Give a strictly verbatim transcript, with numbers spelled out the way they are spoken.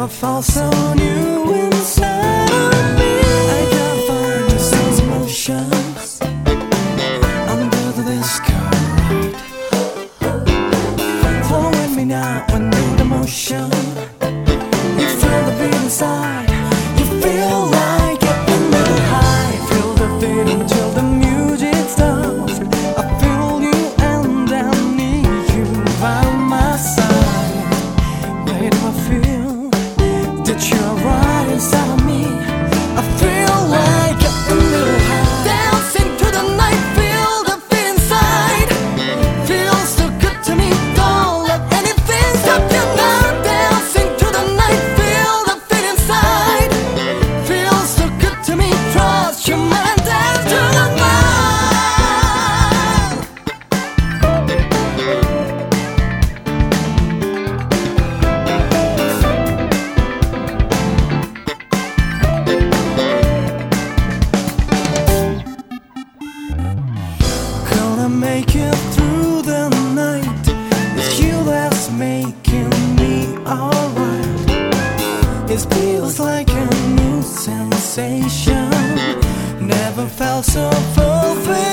never felt so new inside of me. I can't find the sense of emotions under this current, flowing me now a new emotion. You feel the beat inside, you feel like getting a little high. Feel the feeling till the music stops. I feel you and I need you by my side. Where do I feel that you're right inside of me? I feel like getting a little high, dancing through the night. Feel the feet inside, feels so good to me. Don't let anything stop you now. Dancing through the night, feel the feet inside, feels so good to me. Trust your mind, dance through the night. Gonna make it through the night. It's you that's making me alright. It feels like a new sensation. Never felt so fulfilled.